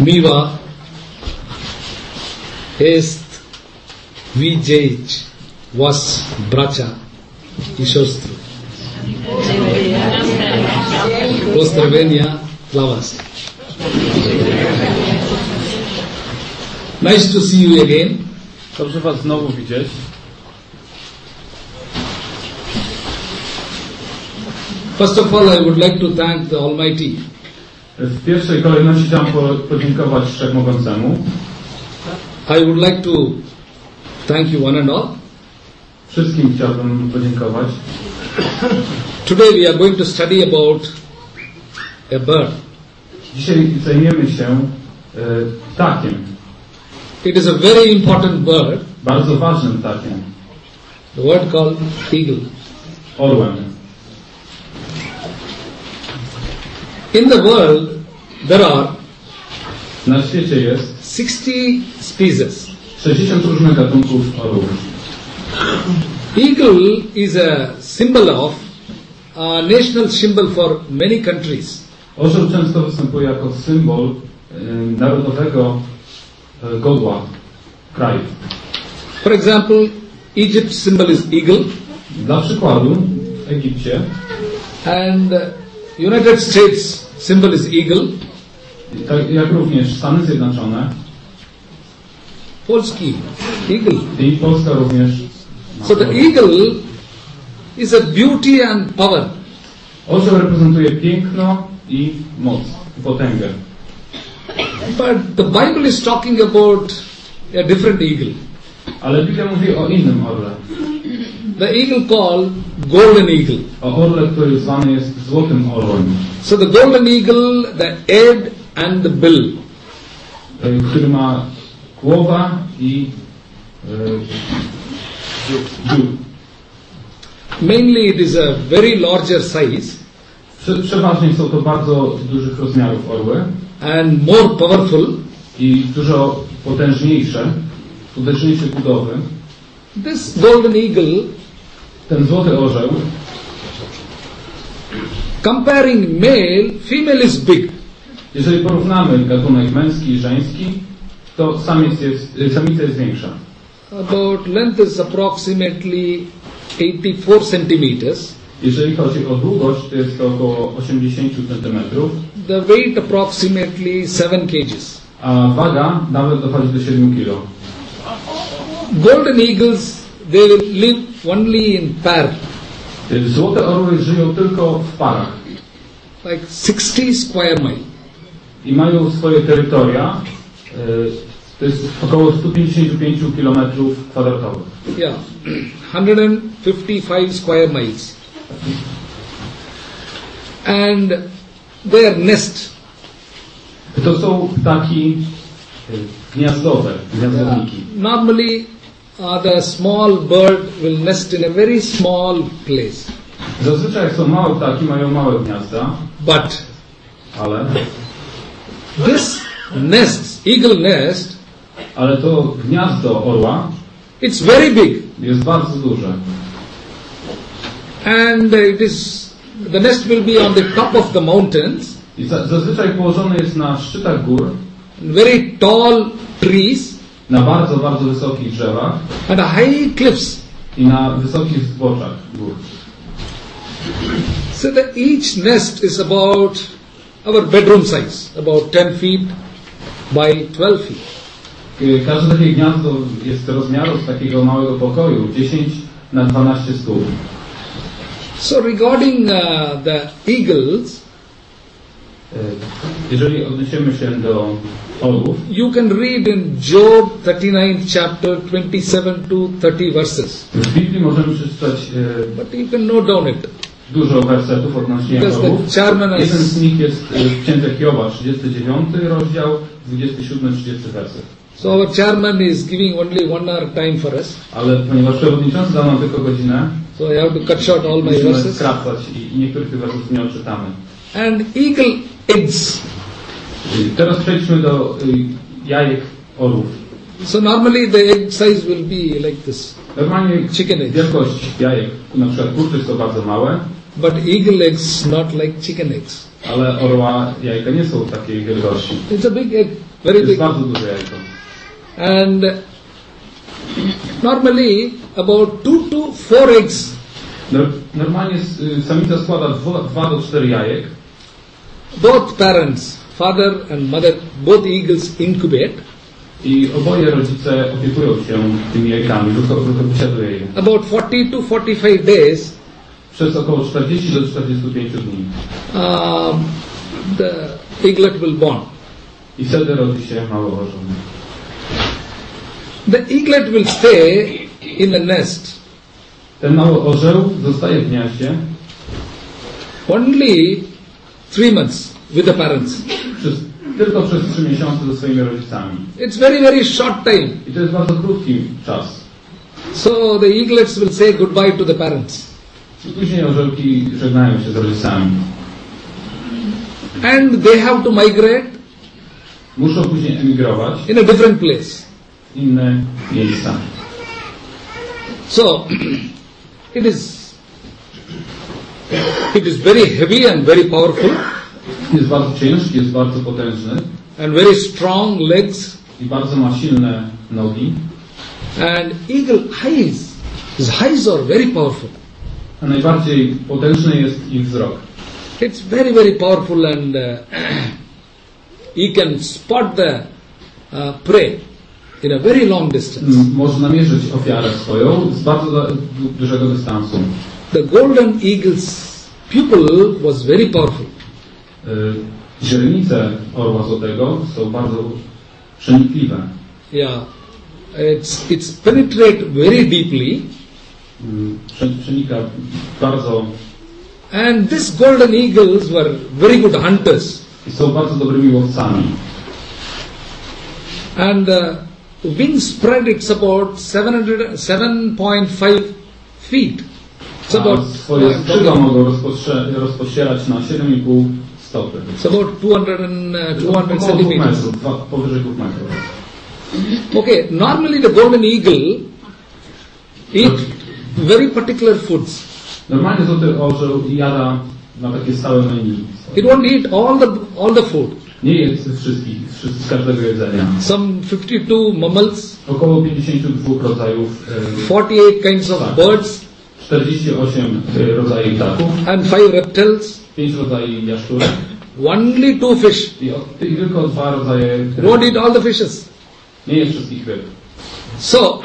miła jest widzieć was, bracia i siostry. Pozdrowienia dla was. Nice to see you again. Dobrze was znowu widzieć. First of all, I would like to thank the Almighty. W pierwszej kolejności chciałem podziękować Wszechmogącemu. I would like to thank you one and all. Wszystkim chciałbym podziękować. Today we are going to study about a bird. Dzisiaj zajmiemy się ptakiem. It is a very important bird. Bardzo ważnym ptakiem. The word called eagle. Orłem. In the world there are Na świecie jest 60 species. 60 różnych gatunków orłów. Eagle is a symbol of a national symbol for many countries. Orzeł często występuje jako symbol narodowego godła kraju. For example, Egypt's symbol is eagle, Dla przykładu w Egipcie and United States symbol is eagle. tak jak również Stany Zjednoczone Polski eagle. i Polska również. So the eagle is a beauty and power. Orzeł reprezentuje piękno i moc, i potęgę. But the Bible is talking about a different eagle. Ale Biblia mówi o innym orle. The eagle called golden eagle. O orle, który zwany jest złotym orłem. So the golden eagle, the head and the bill. Który ma głowa i dziób. Mainly it is a very larger size Przeważnie są to bardzo dużych rozmiarów orły and more powerful. i dużo potężniejsze budowy. This golden eagle, Ten złoty orzeł, comparing male, female is big. jeżeli porównamy gatunek męski i żeński, to samica jest większa. About length is approximately 84 centimeters. Jeżeli chodzi o długość, to jest to około 80 cm, The weight approximately 7 kgs. a waga nawet dochodzi do 7 kg. Golden eagles, they will live only in pair, Złote orły żyją tylko w parach like 60 square mile. i mają swoje terytoria, to jest około 155 km². Yeah, 155 square miles. And their nest, To są ptaki gniazdownniki. normally the small bird will nest in a very small place. Zazwyczaj jak są małe ptaki, mają małe gniazda, But ale this nest, eagle nest, to gniazdo orła it's very big. jest bardzo duże. And the nest will be on the top of the mountains, I zazwyczaj położony jest na szczytach gór, very tall trees, na bardzo, bardzo wysokich drzewach and high cliffs. i na wysokich zboczach gór. So each nest is about our bedroom size, about 10 feet by 12 feet. Każde takie gniazdo jest rozmiaru z takiego małego pokoju, 10 na 12 stóp. So regarding the eagles, Jeżeli odniesiemy się do orłów, you can read in Job 39 chapter 27 to 30 verses. w Biblii możemy przeczytać But you can note down it. dużo wersetów odnośnie Because the orłów. chairman has- Jeden z nich jest w Księdze Hioba, 39 rozdział, 27-30 werset. So our chairman is giving only 1 hour time for us. Ale ponieważ przewodniczący dał nam tylko godzinę, So I have to cut short all my musimy verses. skracać i niektórych tych wersów nie odczytamy. And eagle eggs. Teraz przejdźmy do jajek orłów. So normally the egg size will be like this. Normalnie Chicken eggs. wielkość jajek, na przykład kurczych są bardzo małe, But eagle eggs not like chicken eggs. ale orła jajka nie są takiej wielkości. It's a big egg. Very jest big. bardzo duże jajko. And normally about 2 to 4 eggs. Normalnie samica składa 2 do 4 jajek. Both parents, father and mother, both eagles incubate. I oboje rodzice opiekują się tymi jajkami, wysiaduje je. About 40 to 45 days, Przez około 40 do 45 dni. The eaglet will born. I wtedy rodzi się mały orzeł. The eaglet will stay in the nest Ten mały orzeł zostaje w gniaździe only 3 months with the parents. tylko przez 3 miesiące ze swoimi rodzicami. It's very, very short time. I to jest bardzo krótki czas. So the eaglets will say goodbye to the parents. I później orzełki żegnają się z rodzicami. And they have to migrate Muszą później emigrować in a different place. w inne miejsca. So it is very heavy and very powerful Jest bardzo ciężki, jest bardzo potężny and very strong legs. i bardzo ma silne nogi. And eagle eyes, his eyes are very powerful. A najbardziej potężny jest ich wzrok. It's very, very powerful and he can spot the prey in a very long distance. Może namierzyć ofiarę swoją z bardzo dużego dystansu. The golden eagle's pupil was very powerful. Źrenice orła złotego są bardzo przenikliwe. Yeah, it's penetrate very deeply. Przenika bardzo And these golden eagles were very good hunters. i są bardzo dobrymi łowcami. And wing spread, it's about 7.5 feet. It's about Swoje skrzydła mogą rozpościerać na 7,5 stopy. it's about 200 Około 2 centimeters. metrów, powyżej 2 metrów. Okay, normally the golden eagle eat very particular foods. Normalnie złoty orzeł jada na takie stałe menu. It won't eat all the food. Nie jest z każdego jedzenia. Some 52 mammals, Około 52 rodzajów, 48 kinds of Tak. birds, 48 rodzajów ptaków, and 5 reptiles. 5 rodzajów jaszczurek Only 2 fish. i tylko 2 rodzaje ryb. Won't eat all the fishes. Nie jest wszystkich ryb. So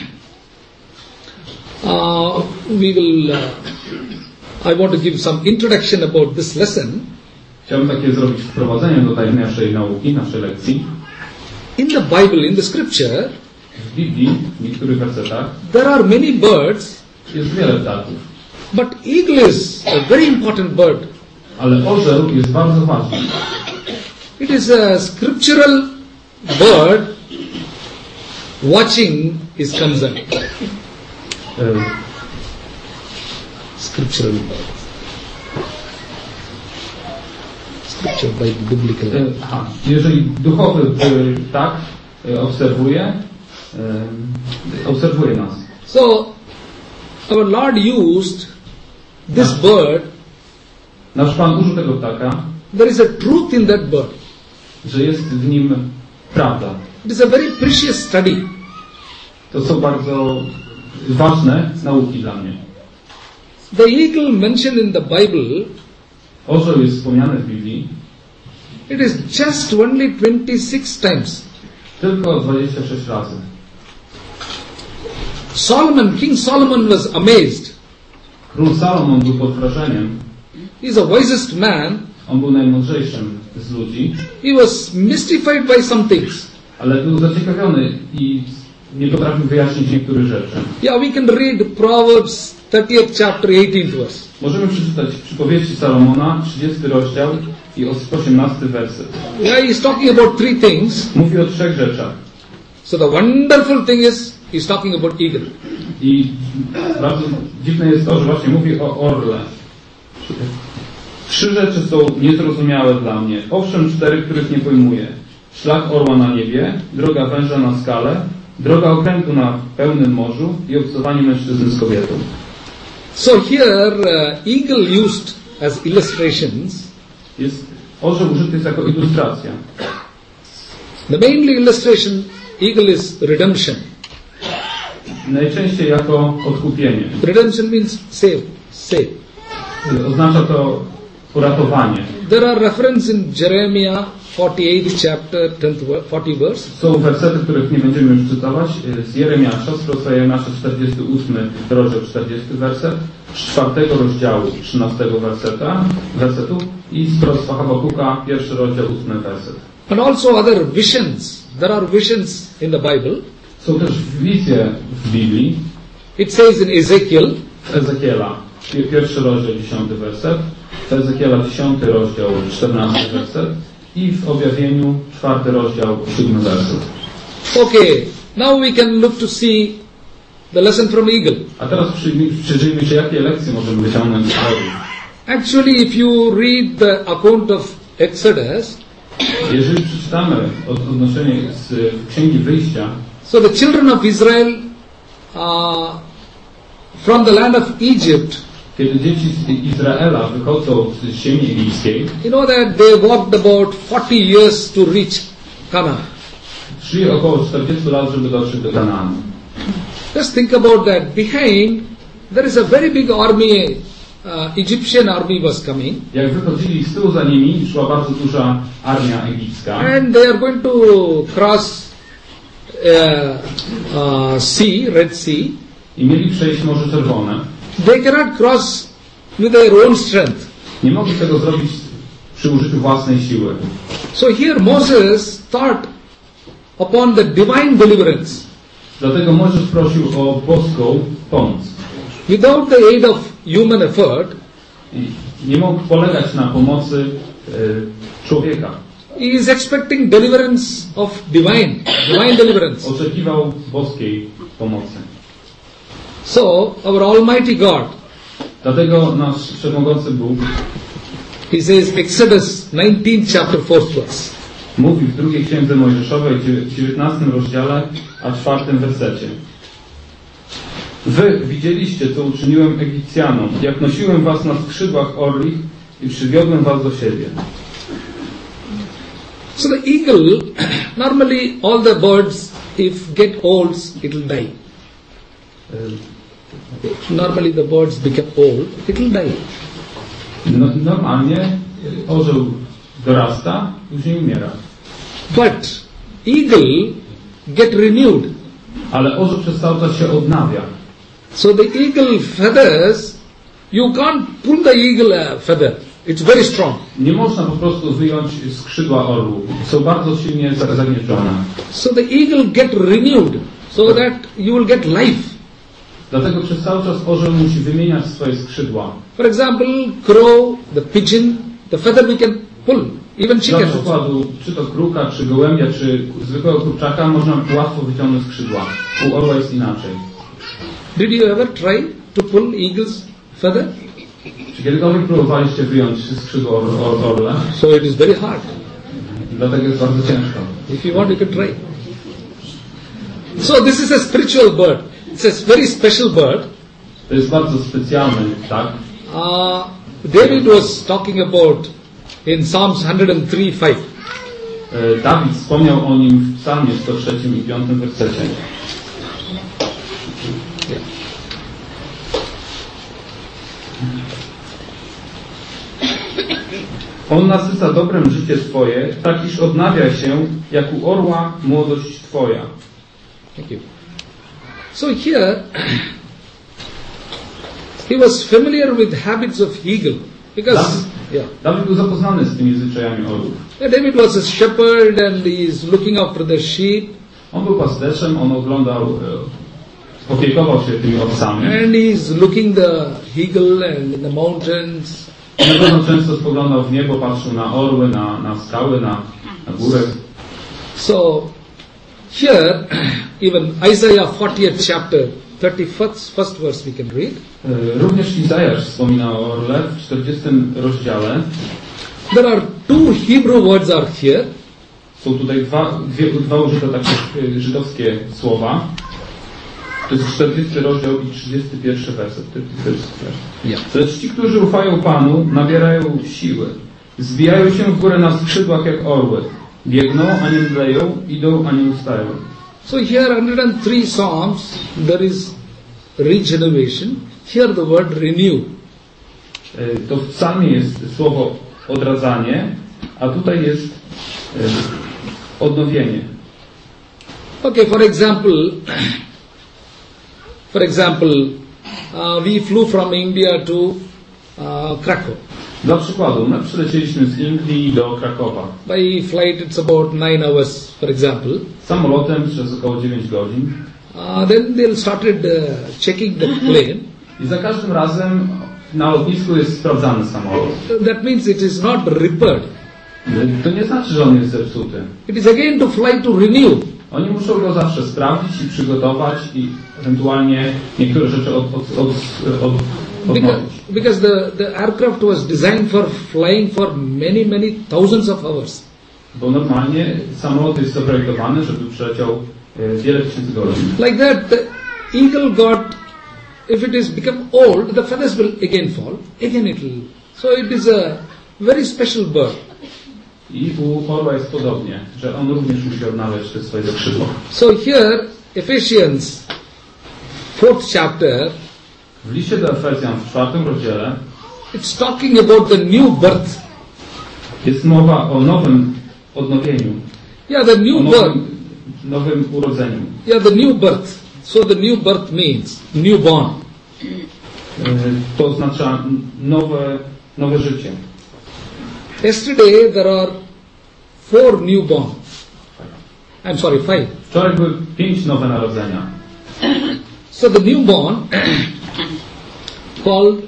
we will. I want to give some introduction about this lesson. Chciałbym takie zrobić wprowadzenie do tej naszej nauki, naszej lekcji. In the Bible, in the Scripture, W Biblii, w niektórych wersetach, there are many birds, jest wiele ptaków, but eagle is a very important bird. ale orzeł jest bardzo ważny. It is a scriptural bird. Watching is concerned. Scriptural bird. Scripture by biblical. Jeżeli duchowy ptak obserwuje nas. So our Lord used this bird. Nasz Pan użył tego ptaka, There is a truth in that bird. że jest w nim prawda. It is a very precious study. To są bardzo ważne nauki dla mnie. The eagle mentioned in the Bible, Orzeł jest wspomniany w Biblii it is just only 26 times. tylko 26 razy. King Solomon was amazed. Król Salomon był pod wrażeniem. He is the wisest man. On był najmądrzejszym z ludzi, He was mystified by some things. ale był zaciekawiony i nie potrafił wyjaśnić niektórych rzeczy. Yeah, we can read Proverbs 30th chapter, 18th verse. Możemy przeczytać przypowieści Salomona, 30 rozdział i 18 werset. Yeah, he's talking about 3 things. Mówi o 3 rzeczach. So the wonderful thing is, he's talking about eagle. I bardzo dziwne jest to, że właśnie mówi o orle. 3 rzeczy są niezrozumiałe dla mnie. Owszem, 4, których nie pojmuję. Szlak orła na niebie, droga węża na skale, droga okrętu na pełnym morzu i obcowanie mężczyzny z kobietą. So here, eagle used as illustrations. Orzeł użyty jest jako ilustracja. The mainly illustration, eagle is redemption. Najczęściej jako odkupienie. Redemption means save. Oznacza to uratowanie. There are references in Jeremiah 48 chapter 40 verse. Są wersety, których nie będziemy już cytować, z Jeremiasza, z proroctwa Jeremiasza 48 rozdział 40 werset, z 4 rozdziału 13 wersetu i z proroctwa Habakuka 1 rozdział 8 werset. And also other visions. There are visions in the Bible. Są też wizje w Biblii. It says in Ezekiel, Ezekiela, 1 rozdział 10 werset, Ezekiela 10 rozdział 14 werset i w Objawieniu 4 rozdział 7 werset. okay, now we can look to see the lesson from eagle. A teraz przyjrzyjmy się, jakie lekcje możemy wyciągnąć z orłów. Actually, if you read the account of Exodus, Jeżeli przeczytamy odnoszenie z Księgi Wyjścia, so the children of Israel from the land of Egypt, kiedy dzieci z Izraela wychodzą z ziemi egipskiej, you know that they walked about 40 years to reach Canaan. szli około 40 lat, żeby dotrzeć do Kanaanu. Just think about that. Behind, there is a very big army, Egyptian army was coming. Jak wychodzili z tyłu za nimi, szła bardzo duża armia egipska. And they are going to cross sea, Red Sea. I mieli przejść Morze Czerwone. They cannot cross with their own strength. Nie mogli tego zrobić przy użyciu własnej siły. So here Moses thought upon the divine deliverance. Dlatego Mojżesz prosił o boską pomoc. Without the aid of human effort, I nie mógł polegać na pomocy człowieka. he is expecting deliverance of divine deliverance. Oczekiwał boskiej pomocy. So our Almighty God, Dlatego nasz Wszechmogący Bóg he says, Exodus 19 chapter 4 verse. mówi w drugiej Księdze Mojżeszowej, w 19 rozdziale, a 4 wersecie. Wy widzieliście, co uczyniłem Egipcjanom, jak nosiłem was na skrzydłach orlich i przywiodłem was do siebie. So the eagle, normally all the birds, if get old, it will die. Normally the birds become old, it will die. Normalnie orzeł dorasta, później umiera. But eagle get renewed. Ale orzeł przez cały czas się odnawia. So the eagle feathers, you can't pull the eagle feather. It's very strong. Nie można po prostu wyjąć skrzydła orłu. Są bardzo silnie zagnieżdżone. So the eagle get renewed, so that you will get life. Dlatego przez cały czas orzeł musi wymieniać swoje skrzydła. For example, crow, the pigeon, the feather we can pull. Even Dla chicken. przykładu, czy to kruka, czy gołębia, czy zwykłego kurczaka, można łatwo wyciągnąć skrzydła. U orła jest inaczej. Did you ever try to pull eagle's feather? Czy kiedykolwiek próbowaliście wyjąć skrzydło orla? So it is very hard. Dlatego jest bardzo ciężko. If you want, you can try. So this is a spiritual bird. It's a very special bird. To jest bardzo specjalny ptak. David was talking about in Psalms 103:5. Dawid wspomniał o nim w psalmie 103 i 5 wersecie. On nasyca dobrem życie Twoje, tak iż odnawia się, jak u orła młodość Twoja. Thank you. So here, he was familiar with habits of eagle. Because, Dawid był zapoznany z tymi zwyczajami orłów. David was a shepherd and he is looking after the sheep. On był pasterzem, on oglądał, opiekował się tymi owcami. And he is looking the eagle and in the mountains. Na pewno często spoglądał w niebo, patrzył na orły, na skały, na górę. So here, even Isaiah 40th chapter, 31st verse we can read. Również Izajasz wspomina o orle w 40 rozdziale. There are two Hebrew words are here. Są tutaj dwa użyte takie żydowskie słowa. To jest 40 rozdział i 31 werset. Lecz ci, którzy ufają Panu, nabierają siły. Zbijają się w górę na skrzydłach jak orły. Biegną, a nie mdleją, idą, a nie ustają. So here 103 Psalms, there is regeneration. Here the word renew. To w psalmie jest słowo odradzanie, a tutaj jest odnowienie. Okay, for example, we flew from India to Krakow. Dla przykładu, my przylecieliśmy z Indii do Krakowa. By flight it's about 9 hours, for example. Samolotem przez około 9 godzin. Then they'll started checking the plane. I za każdym razem na lotnisku jest sprawdzany samolot. That means it is not repaired. To nie znaczy, że on jest zepsuty. It is again to fly to renew. Oni muszą go zawsze sprawdzić i przygotować i ewentualnie niektóre rzeczy odnowić. Because the aircraft was designed for flying for many thousands of hours. Bo normalnie samolot jest zaprojektowany, żeby przeleciał wiele tysięcy godzin. Like that, the eagle got, if it is become old, the feathers will again fall. Again it will. So it is a very special bird. I u orła jest podobnie, że on również musi odnawiać te swoje skrzydła. So here, Ephesians 4th chapter, w liście do Efezjan w 4 rozdziale it's talking about the new birth. Jest mowa o nowym odnowieniu. Yeah, the new birth. Nowym urodzeniu. Yeah, the new birth. So the new birth means newborn. To oznacza nowe życie. Yesterday there are 4 newborn. I'm sorry, 5. Wczoraj były 5 nowe narodzenia. So the newborn called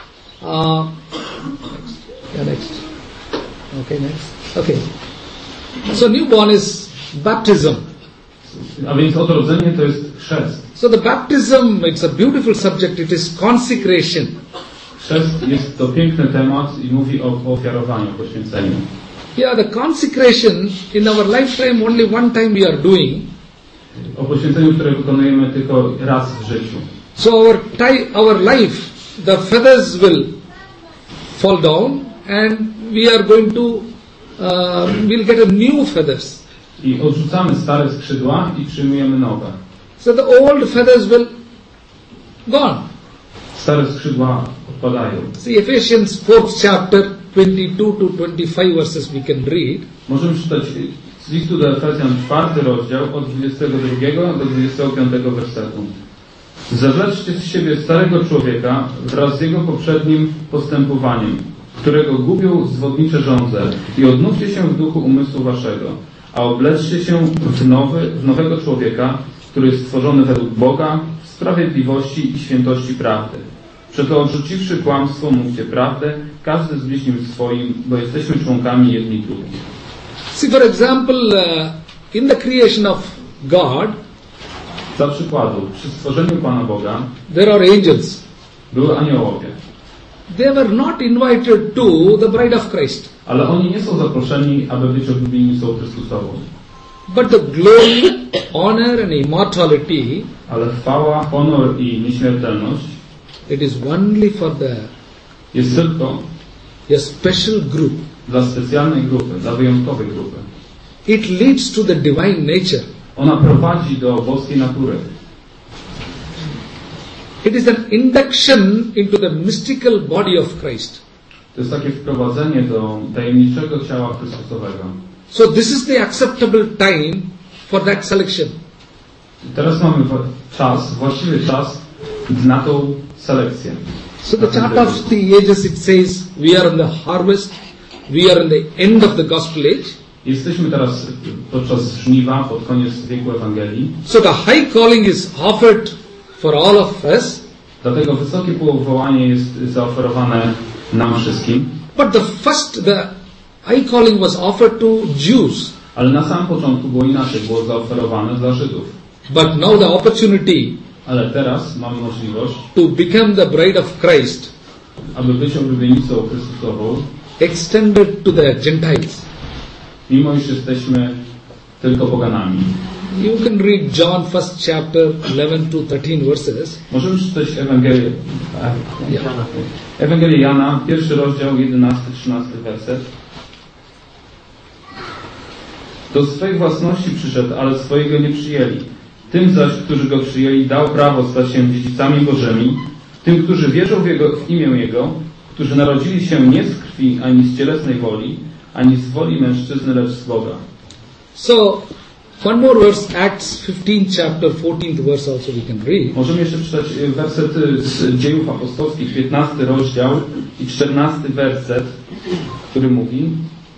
next. Okay. So newborn is baptism. A więc odrodzenie to jest chrzest. So the baptism, it's a beautiful subject. It is consecration. Chrzest jest to piękny temat i mówi o ofiarowaniu, poświęceniu. Yeah, the consecration in our lifetime only one time we are doing. O poświęceniu, które wykonujemy tylko raz w życiu. So our life, the feathers will fall down and we are going to we'll get a new feathers. I odrzucamy stare skrzydła i przyjmujemy nowe. So the old feathers will gone. Stare skrzydła odpadają. See Ephesians 4th chapter 22 to 25 verses we can read. Możemy czytać z listu do Efezjan 4 rozdział od 22 do 25 wersetu. Zawleczcie z siebie starego człowieka wraz z jego poprzednim postępowaniem, którego gubią zwodnicze żądze, i odnówcie się w duchu umysłu waszego, a obleczcie się w nowego człowieka, który jest stworzony według Boga w sprawiedliwości i świętości prawdy. Przeto odrzuciwszy kłamstwo, mówcie prawdę, każdy z bliźnim swoim, bo jesteśmy członkami jedni drugich. See, for example, in the creation of God, Dla przykładu, przy stworzeniu Pana Boga there are angels. były aniołowie. They were not invited to the bride of Christ. Ale oni nie są zaproszeni, aby być oblubienicą Chrystusową. But the glory, honor and immortality, Ale chwała, honor i nieśmiertelność it is only for jest tylko a special group. dla specjalnej grupy, dla wyjątkowej grupy. It leads to the divine nature. Ona prowadzi do boskiej natury. It is an induction into the mystical body of Christ. To jest takie wprowadzenie do tajemniczego ciała Chrystusowego. So this is the acceptable time for that selection. Teraz mamy właściwy czas na tą selekcję. So the chart of the ages, it says we are in the harvest, we are in the end of the gospel age. Jesteśmy teraz podczas żniwa, pod koniec wieku Ewangelii. So the high calling is offered for all of us. Dlatego wysokie powołanie jest zaoferowane nam wszystkim. But the high calling was offered to Jews. Ale na samym początku było inaczej, było zaoferowane dla Żydów. But now the opportunity Ale teraz mamy możliwość, to become the bride of Christ, aby być oblubienicą Chrystusową, extended to the Gentiles. mimo iż jesteśmy tylko poganami. You can read John 1st chapter 11 to 13 verses. Możemy czytać Ewangelię Jana, 1 rozdział, 11-13 werset. Do swej własności przyszedł, ale swojego nie przyjęli. Tym zaś, którzy go przyjęli, dał prawo stać się dziedzicami Bożymi, tym, którzy wierzą w imię Jego, którzy narodzili się nie z krwi, ani z cielesnej woli, ani z woli mężczyzny, lecz z Boga. So, one more verse, Acts 15 chapter, 14th verse also we can read. Możemy jeszcze przeczytać wersety z Dziejów Apostolskich, 15 rozdział i 14 werset, który mówi: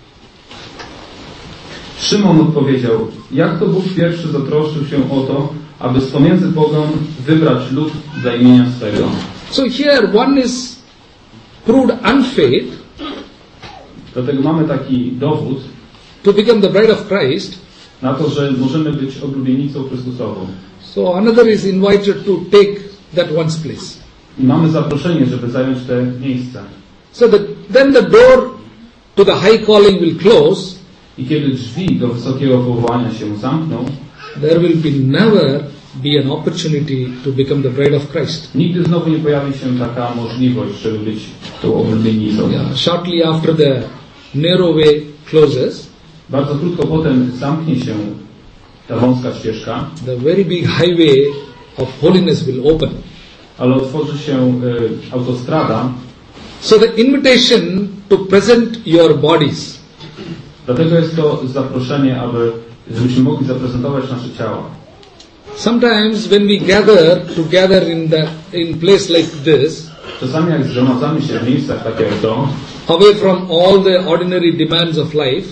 Szymon odpowiedział: jak to Bóg pierwszy zatroszczył się o to, aby z pomiędzy pogan wybrać lud dla imienia swego. So here one is proved unfit Dlatego mamy taki dowód to become the bride of Christ. na to, że możemy być oblubienicą Chrystusową. So another is invited to take that one's place. I mamy zaproszenie, żeby zająć te miejsce. So then the door to the high calling will close. I kiedy drzwi do wysokiego powołania się zamkną, there will never be an opportunity to become the bride of Christ. Nigdy znowu nie pojawi się taka możliwość, żeby być tą oblubienicą. Yeah, shortly after the narrow way closes, bardzo krótko potem zamknie się ta wąska ścieżka. The very big highway of holiness will open. Ale otworzy się autostrada. So the invitation to present your bodies. Dlatego jest to zaproszenie, żebyśmy mogli zaprezentować nasze ciała. Sometimes when we gather in place like this, czasami jak zgromadzamy się w miejscach takie jak to, away from all the ordinary demands of life,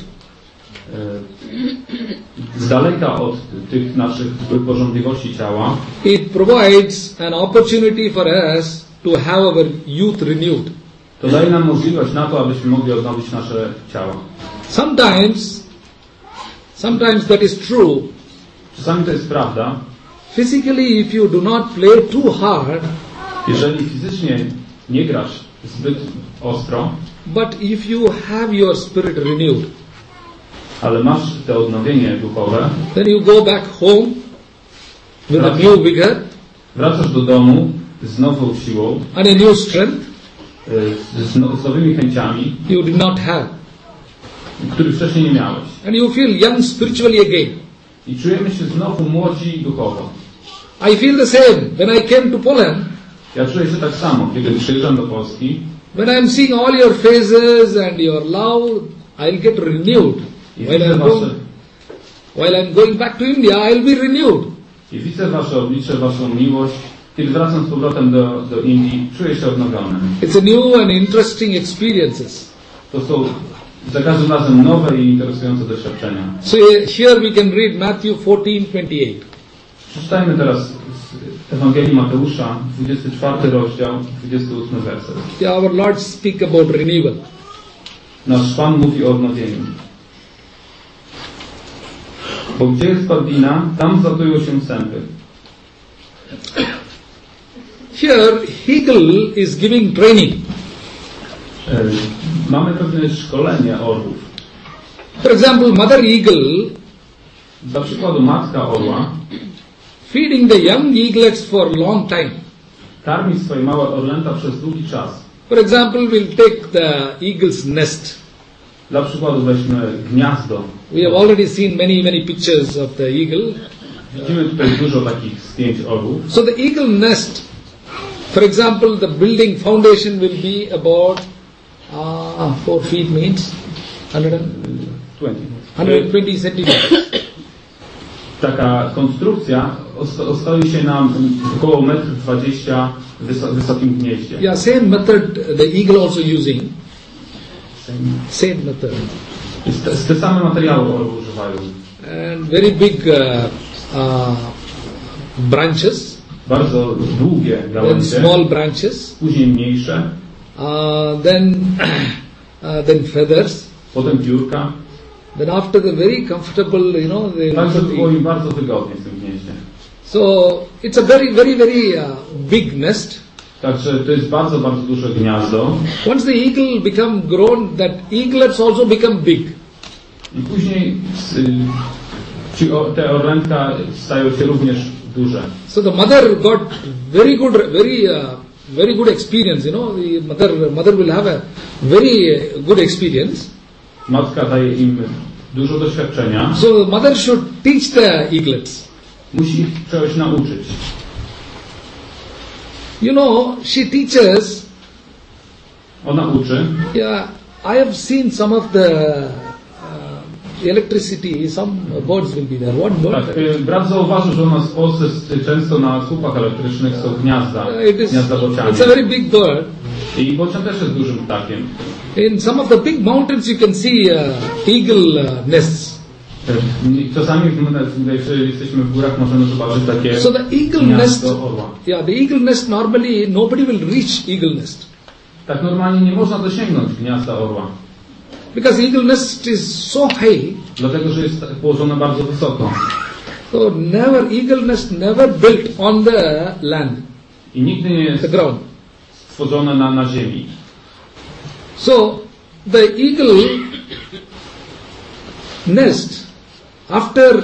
z daleka od tych naszych porządliwości ciała, it provides an opportunity for us to have our youth renewed. To daje nam możliwość na to, abyśmy mogli odnowić nasze ciała. Sometimes that is true. Czasami to jest prawda. Physically, if you do not play too hard, jeżeli fizycznie nie grasz zbyt ostro, but if you have your spirit renewed, ale masz to odnowienie duchowe, then you go back home with a new vigor, wracasz do domu z nową siłą, and a new strength, z nowymi chęciami, you did not have, których wcześniej nie miałeś. And you feel young spiritually again. I czujemy się znowu młodzi duchowo. I feel the same when I came to Poland. Ja czuję się tak samo, kiedy przyjeżdżam do Polski. When I'm seeing all your faces and your love, I'll get renewed. While I'm going back to India, I'll be renewed. I widzę wasze oblicze, waszą miłość. Kiedy wracam z powrotem do Indii, czuję się odnowiony. It's a new and interesting experiences. To są za każdym razem nowe i interesujące doświadczenia. So here we can read Matthew 14:28. Przeczytajmy teraz z Ewangelii Mateusza, 24 rozdział, 28 werset. Yeah, our Lord speak about renewal. Nasz Pan mówi o odnowieniu. Bo gdzie jest padlina, tam zatują się sępy. Here, Hegel is giving training. Mamy pewne szkolenie orłów. For example, Mother Eagle, dla przykładu matka orła, feeding the young eaglets for long time. Karmi swoje małe orlęta przez długi czas. For example, we'll take the eagle's nest. Dla przykładu weźmy gniazdo. We have already seen many pictures of the eagle. Widzimy tutaj dużo takich zdjęć orłów. So the eagle nest, for example, the building foundation will be about 4 feet means 120 centimeters. Taka konstrukcja stoi się na około 1,20 m wysokim gnieździe. Yeah, same method the eagle also using. Same method. Te same materiały orły używają. And very big branches. Bardzo długie gałęzie. Small branches. Później mniejsze. Then feathers. Potem piórka. Then after the very comfortable, Także było im bardzo wygodnie w tym gnieździe. So it's a very big nest. Także to jest bardzo duże gniazdo. Once the eagle become grown, that eaglets also become big. I później te orlętka stają się również duże. So the mother got very good experience. The mother will have a very good experience. Matka daje im dużo doświadczenia, So the mother should teach the eaglets. musi ich czegoś nauczyć. You know, she teaches. Ona uczy. Yeah, I have seen some of the electricity. Some birds will be there. What bird? Tak, brat zauważył, że u nas w Polsce często na słupach elektrycznych są gniazda bocianie. It's a very big bird. I bocian też jest dużym ptakiem. In some of the big mountains you can see eagle nests. Czasami, jeżeli jesteśmy w górach, możemy zobaczyć takie So the eagle nest, orła. yeah, the eagle nest normally nobody will reach eagle nest. Tak normalnie nie można dosięgnąć gniazda orła. Because eagle nest is so high. Dlatego, że jest położone bardzo wysoko. So eagle nest never built on the land, I nigdy nie jest the ground. stworzone na ziemi. So the eagle nest after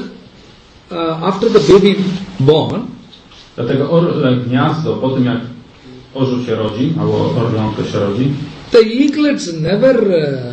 the baby born, Dlatego orle gniazdo, po tym jak orzeł się rodzi, albo orlątko się rodzi, the eaglets never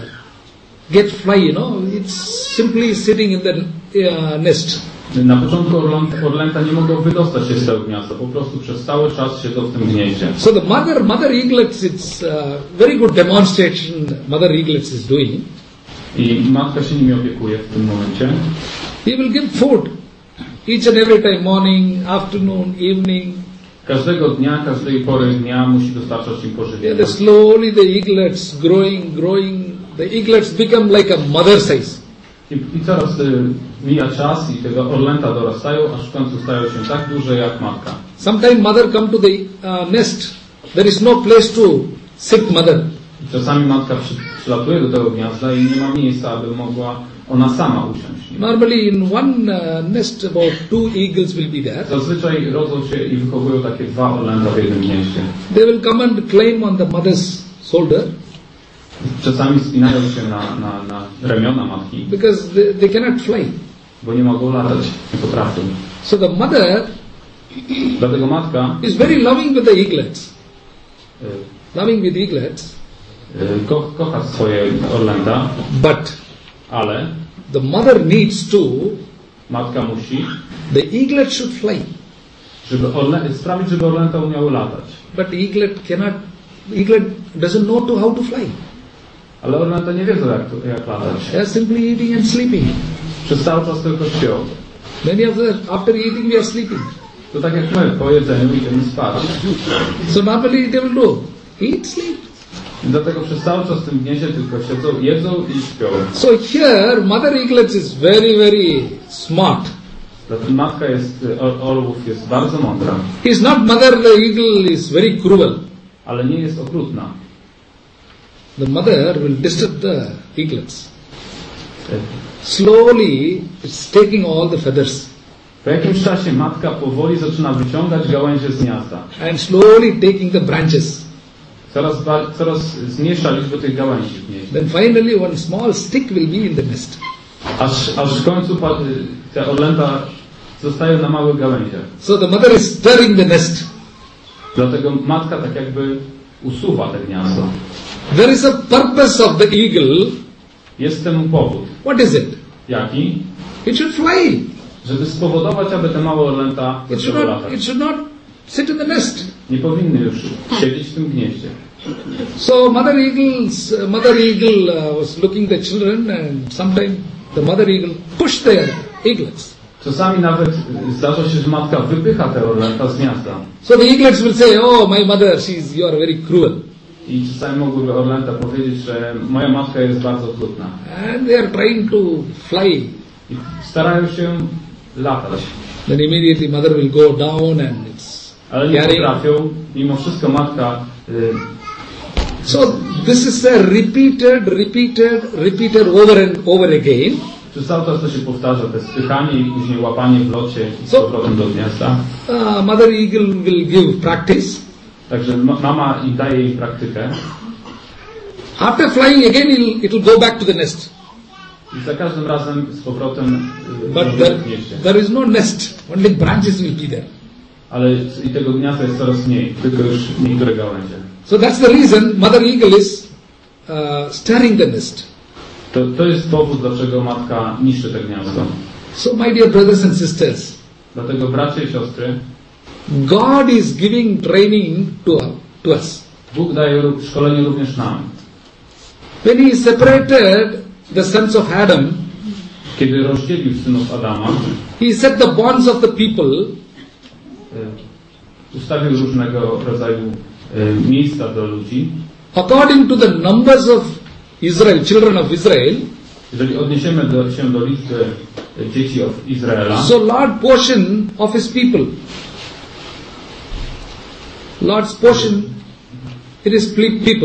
get fly, you know, it's simply sitting in the nest. na początku orlęta nie mogą wydostać się z tego gniazda, po prostu przez cały czas siedzą w tym gnieździe. So the mother eaglets, it's very good demonstration mother eaglets is doing. I matka się nimi opiekuje w tym momencie. He will give food each and every time, morning, afternoon, evening. Każdego dnia, każdej pory dnia musi dostarczać im pożywienia. Yeah, slowly the eaglets growing. The eaglets become like a mother size. I coraz mija czas i tego orlęta dorastają, aż w końcu stają się tak duże jak matka. Sometime mother come to the nest. There is no place to sit mother. I czasami matka przylatuje do tego gniazda i nie ma miejsca, aby mogła ona sama usiąść. Normally in one nest about 2 eagles will be there. Zazwyczaj rodzą się i wychowują takie 2 orlęta w jednym gnieździe. They will come and climb on the mother's shoulder. Czasami spinają się na ramiona matki, Because they cannot fly. bo nie mogą latać, nie potrafią. So the mother Dlatego matka is very loving with the eaglets. Loving with eaglets. Kocha swoje orlęta, But ale the mother needs to, matka musi, the eaglet should fly. żeby sprawić, żeby orlęta umiały latać. But eaglet doesn't know how to fly. Ale orlęta nie wiedzą jak latać. They are simply eating and sleeping. Przez cały czas tylko śpią. Many of us, after eating, we are sleeping. To tak jak my, po jedzeniu idziemy spać. So normally they will do, eat, sleep. I dlatego przez cały czas w tym gnieździe tylko siedzą, jedzą i śpią. So here, mother eaglet is very, very smart. Dlatego matka orłów jest bardzo mądra. It's not mother, the eagle is very cruel. Ale nie jest okrutna. The mother will disturb the eaglets. Slowly, it's taking all the feathers. Po jakimś czasie matka powoli zaczyna wyciągać gałęzie z gniazda. And slowly taking the branches. Coraz zmniejsza liczbę tych gałęzi w gnieździe. Then finally one small stick will be in the nest. Aż w końcu te orlęta zostają na małych gałęziach. So the mother is stirring the nest. Dlatego matka tak jakby usuwa te gniazdo. There is a purpose of the eagle. Jest temu powód. What is it? Jaki? It should fly. Żeby spowodować, aby te małe orlęta zaczęły latać. It should not sit in the nest. Nie powinny już siedzieć w tym gnieździe. So mother eagle was looking the children, and sometimes the mother eagle pushed the eaglets. Czasami nawet zdarza się, że matka wypycha te orlęta z gniazda. So the eaglets will say, "Oh, my mother, you are very cruel." I czasami mogłyby orlęta powiedzieć, że moja matka jest bardzo okrutna. And they are trying to fly. I starają się latać. Then immediately mother will go down and it's Ale nie potrafią, mimo wszystko matka... So this is a repeated over and over again. Przez cały czas to się powtarza, to spychanie i później łapanie w locie i z powrotem do gniazda. Mother eagle will give practice. Także mama im daje jej praktykę. After flying again, it will go back to the nest. I za każdym razem z powrotem But there is no nest. Only branches will be there. Ale i tego gniazda jest coraz mniej, tylko już niektóre gałęzie. So that's the reason mother eagle is stirring the nest. To jest powód, dlaczego matka niszczy te gniazdo. So my dear brothers and sisters, Dlatego bracia i siostry, God is giving training to us. Bóg daje szkolenie również nam. When He separated the sons of Adam, Kiedy rozdzielił synów Adama, He set the bonds of the people ustawił różnego rodzaju miejsca do ludzi. according to the numbers of Israel, children of Israel. Jeżeli odniesiemy się do liczby dzieci Izraela, So Lord's portion of His people, Lord's portion, it is people.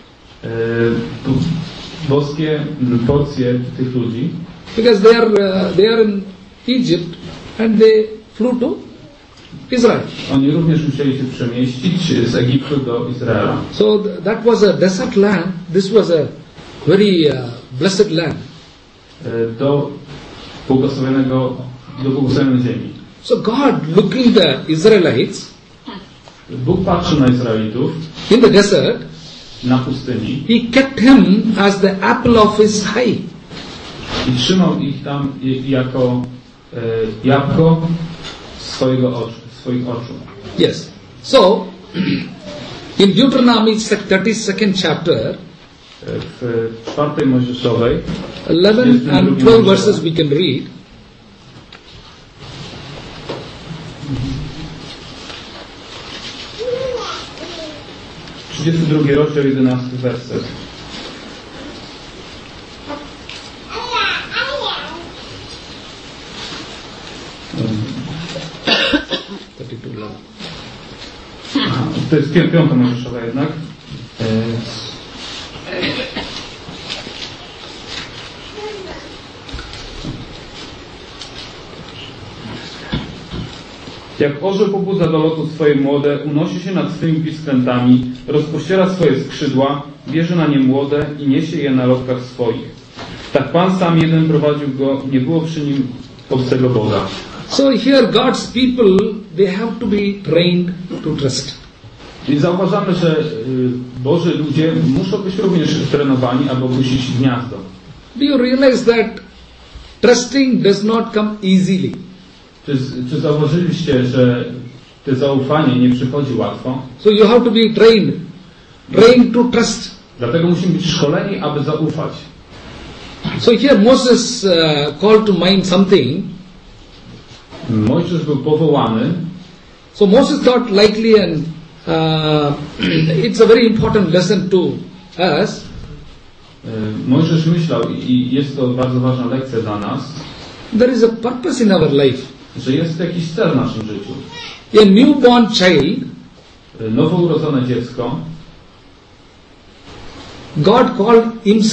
boskie porcje tych ludzi, Because they are in Egypt and they flew to Israel. oni również musieli się przemieścić z Egiptu do Izraela. So that was a desert land. This was a very blessed land. Do błogosławionej ziemi. So God, looking the Israelites Bóg patrzy na Izraelitów in the desert, na pustyni He kept him as the apple of His eye. i trzymał ich tam jako jabłko swoich oczu. Yes. So in Deuteronomy 32nd chapter, W 4 Mojżeszowej 11 and 12 verses we can read. w 32 rozdział 11 werset. To jest 5 Mojżeszowa jednak. Jak orzeł pobudza do lotu swoje młode, unosi się nad swymi pisklętami, rozpościera swoje skrzydła, bierze na nie młode i niesie je na lotkach swoich. Tak Pan sam jeden prowadził go, nie było przy nim obcego Boga. So here God's people, they have to be trained to trust. I zauważamy, że Boży ludzie muszą być również trenowani, aby opuścić gniazdo. Do you realize that trusting does not come easily? Czy zauważyliście, że to zaufanie nie przychodzi łatwo? So you have to be trained to trust. Dlatego musimy być szkoleni, aby zaufać. So here Moses called to mind something. Mojżesz był powołany. So Moses thought likely, and it's a very important lesson to us. Mojżesz myślał, i jest to bardzo ważna lekcja dla nas, There is a purpose in our life. że jest jakiś cel w naszym życiu. A newborn child, Nowo urodzone dziecko, God called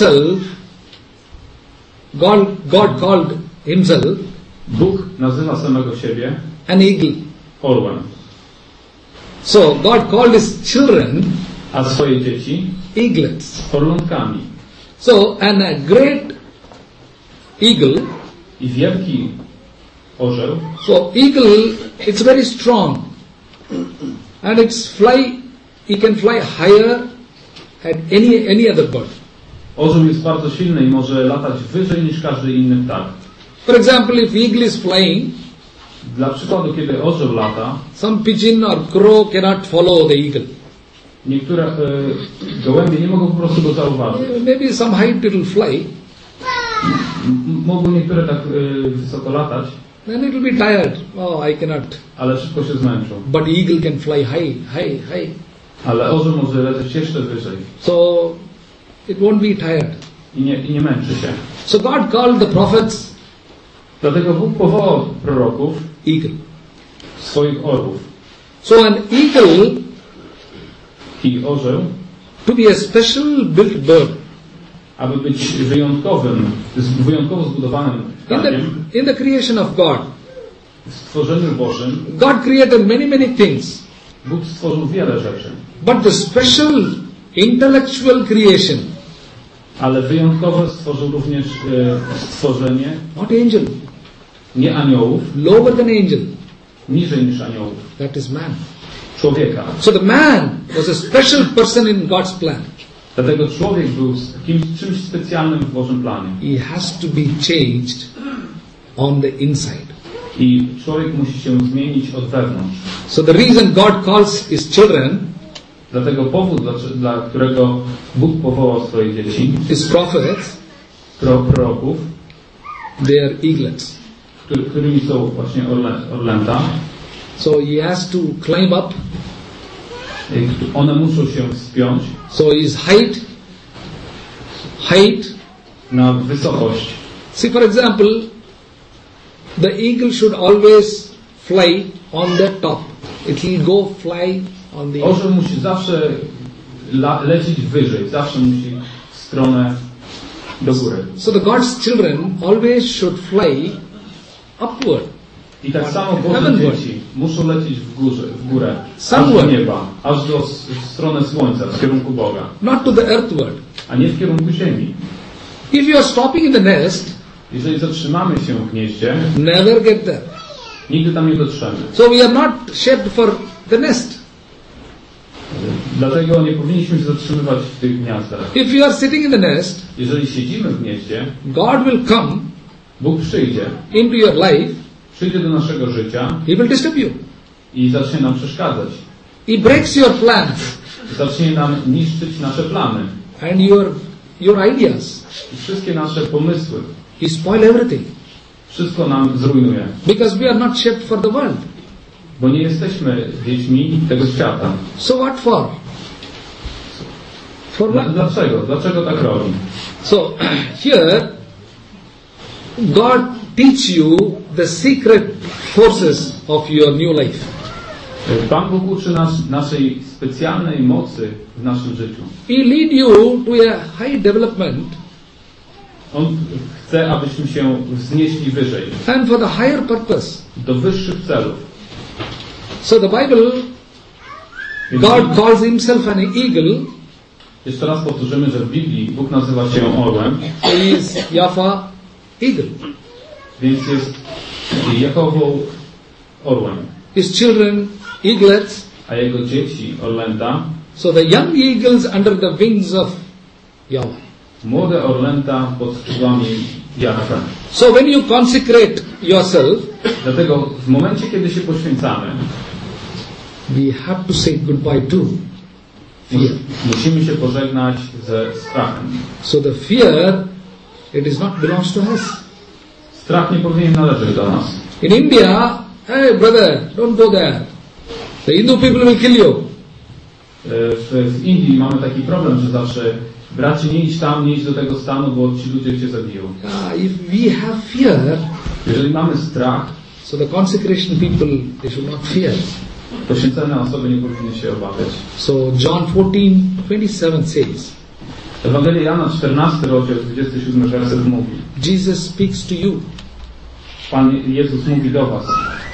himself Bóg nazywa samego siebie an eagle. orłem, So God called His children a swoje dzieci eaglets. orlątkami. So a great eagle, I wielki orzeł, so eagle, it's very strong, and he can fly higher than any other bird. orzeł jest bardzo silny i może latać wyżej niż każdy inny ptak. For example, if eagle is flying, Dla przykładu, kiedy orzeł lata, some pigeon or crow cannot follow the eagle. niektóre gołębie nie mogą po prostu go zauważyć. Maybe some height it will fly, Mogą niektóre tak wysoko latać, then it will be tired. Oh, I cannot. ale szybko się zmęczą. But eagle can fly high. Ale orzeł może lecieć jeszcze wyżej So it won't be tired. i nie męczy się. So God called the prophets Dlatego Bóg powołał proroków, eagle. swoich orłów. So an eagle I orzeł, to be a special built bird. aby być wyjątkowo zbudowanym ptakiem, In the creation of God, w stworzeniu Bożym, God created many things. Bóg stworzył wiele rzeczy. But the special intellectual creation, Ale wyjątkowo stworzył również stworzenie not angel, nie aniołów, lower than angel, niżej niż aniołów, that is man. człowieka. So the man was a special person in God's plan. Dlatego człowiek był czymś specjalnym w Bożym planie. He has to be changed on the inside. I człowiek musi się zmienić od wewnątrz. So the reason God calls his children, Dlatego powód, dla którego Bóg powołał swoje dzieci, his prophets, proroków, they are eaglets. którymi są właśnie orlęta. So he has to climb up. One muszą się wspiąć So his height. na wysokość. See, for example, the eagle should always fly on the top. It will go fly on the. Orzeł musi zawsze lecieć wyżej, zawsze musi w stronę do góry. So the God's children always should fly upward. I tak samo Boże dzieci muszą lecieć w górę, aż do nieba, aż w stronę słońca, w kierunku Boga. Not to the earthward. A nie w kierunku ziemi. If you are stopping in the nest, jeżeli zatrzymamy się w gnieździe, never get there. Nigdy tam nie dotrzemy. So we are not shaped for the nest. Dlatego nie powinniśmy się zatrzymywać w tych gniazdach. If you are sitting in the nest, jeżeli siedzimy w gnieździe, God will come Bóg przyjdzie into your life. Przyjdzie do naszego życia. He will disturb you. I zacznie nam przeszkadzać. He breaks your plans. Zacznie nam niszczyć nasze plany. And your ideas. I wszystkie nasze pomysły. He spoil everything. Wszystko nam zrujnuje. Because we are not shaped for the world. Bo nie jesteśmy dziećmi tego świata. So what for? For what? Dlaczego? Dlaczego tak robi? So here God teach you the secret forces of your new life. Pan Bóg uczy nas naszej specjalnej mocy w naszym życiu. He lead you to a high development. On chce, abyśmy się wznieśli wyżej. And for the higher purpose. Do wyższych celów. So the Bible, God calls himself an eagle. Jeszcze raz powtórzymy, że w Biblii Bóg nazywa się orłem. He is Jaffa eagle. Więc jest Jehową orłem. His children eaglets. A jego dzieci orlęta. So the young eagles under the wings of Yahweh. Młode orlęta pod skrzydłami Jahwe. So when you consecrate yourself, dlatego w momencie, kiedy się poświęcamy, we have to say goodbye to fear. Musimy się pożegnać ze strachem. So the fear, it is not belongs to us. Strach nie powinien należeć do nas. In India, hey brother, don't go there. The Hindu people will kill you. W Indii mamy taki problem, że zawsze bracie, nie idź tam, nie idź do tego stanu, bo ci ludzie cię zabiją. If we have fear, jeżeli mamy strach, so the consecration people, they should not fear. Poświęcone osoby nie powinny się obawiać. So John 14:27 says. Ewangelia Jana 14 rozdział 27 werset mówi. Jesus speaks to you. Pan Jezus mówi do was.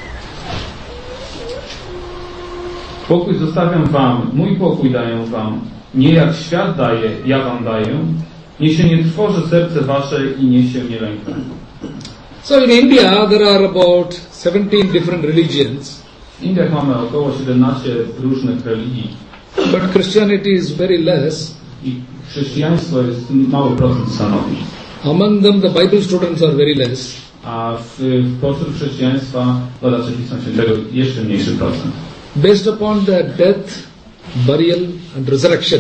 Pokój zostawiam wam, mój pokój daję wam. Nie jak świat daje, ja wam daję. Niech się nie trwoży serce wasze i niech się nie lęka. So in India there are about 17 different religions. W Indiach mamy około 17 różnych religii. But Christianity is very less. I chrześcijaństwo jest mały procent stanowi. Among them the Bible students are very less. A pośród chrześcijaństwa badacze Pisma Świętego jeszcze mniejszy procent. Based upon the death, burial and resurrection.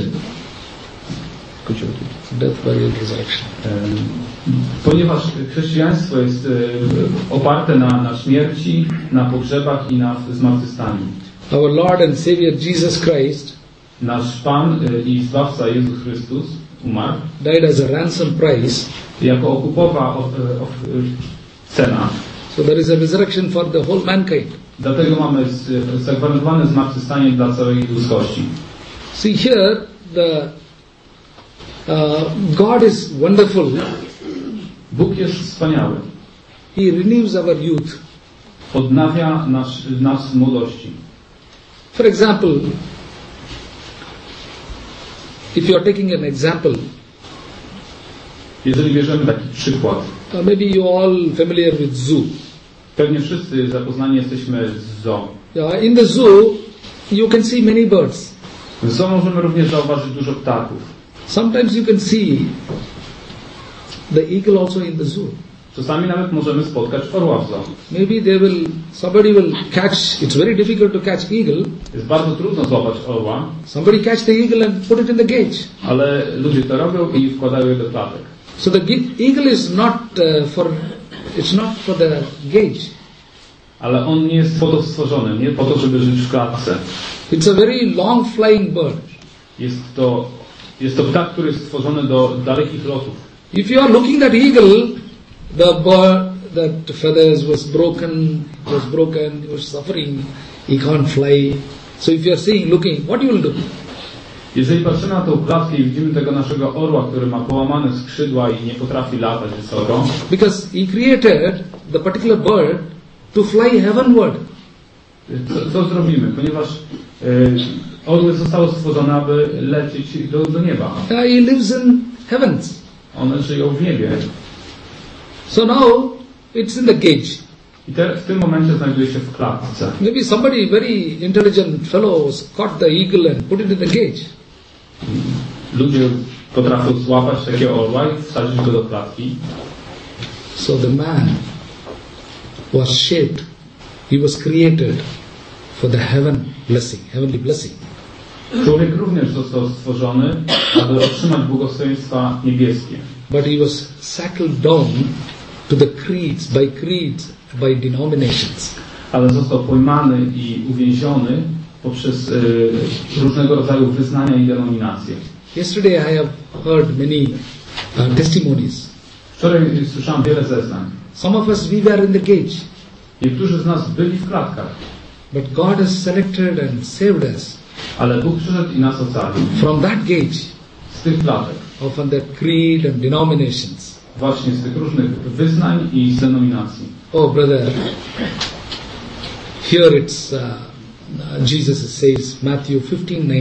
Death, burial, resurrection. Ponieważ chrześcijaństwo jest oparte na śmierci, na pogrzebach i na zmartwychwstaniu. Our Lord and Savior Jesus Christ, nasz Pan i Zbawca Jezus Chrystus umarł, died as a ransom price, jako okupowa cena. So there is a resurrection for the whole mankind. Dlatego mamy zagwarantowane zmartwychwstanie dla całej ludzkości. See here, God is wonderful. Bóg jest wspaniały. He renews our youth. Odnawia nas w młodości. For example, if you are taking an example, jeżeli bierzemy taki przykład, maybe you all familiar with zoo. Pewnie wszyscy zapoznani jesteśmy z zoo. In the zoo, you can see many birds. W zoo możemy również zauważyć dużo ptaków. Sometimes you can see the eagle also in the zoo. Czasami nawet możemy spotkać orła w zoo. Maybe somebody will catch, it's very difficult to catch eagle. Jest bardzo trudno złapać orła, Somebody catch the eagle and put it in the cage. ale ludzie to robią i wkładają je do klatek. So the eagle is not for the cage. Ale on nie jest po to stworzony, nie po to, żeby żyć w klatce. It's a very long flying bird. Jest to ptak, który jest stworzony do dalekich lotów. If you are looking at eagle, the bird, the feathers was broken, he was suffering, he can't fly. So if you are looking, what you will do? Jeżeli patrzymy na tą klatkę i widzimy tego naszego orła, który ma połamane skrzydła i nie potrafi latać wysoko, because he created the particular bird to fly heavenward. co zrobimy? Ponieważ orły zostały stworzone, aby lecieć do nieba. He lives in heavens. One żyją w niebie. So now it's in the cage. I w tym momencie znajduje się w klatce. Maybe somebody very intelligent fellows caught the eagle and put it in the cage. Ludzie potrafią złapać takiego orła i wsadzić go do klatki. So the man was shaped. He was created for the heavenly blessing. Człowiek również został stworzony, aby otrzymać błogosławieństwa niebieskie. But he was shackled down to the creeds, by denominations. Ale został pojmany i uwięziony poprzez różnego rodzaju wyznania i denominacje. Yesterday I have heard many testimonies. Wczoraj słyszałem wiele zeznań. Some of us, we were in the cage. Niektórzy z nas byli w klatkach. But God has selected and saved us Ale Bóg przyszedł i nas ocalił. from that cage Z tych klatek. of that creed and denominations. Właśnie z tych różnych wyznań i z denominacji. Oh brother, here it's Jesus says, Matthew 15:9.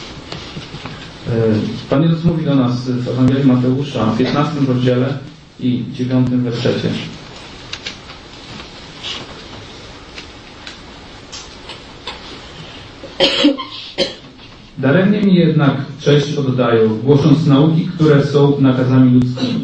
Pan Jezus mówi do nas w Ewangelii Mateusza w 15 rozdziale i 9 wersecie. Daremnie mi jednak cześć oddają, głosząc nauki, które są nakazami ludzkimi.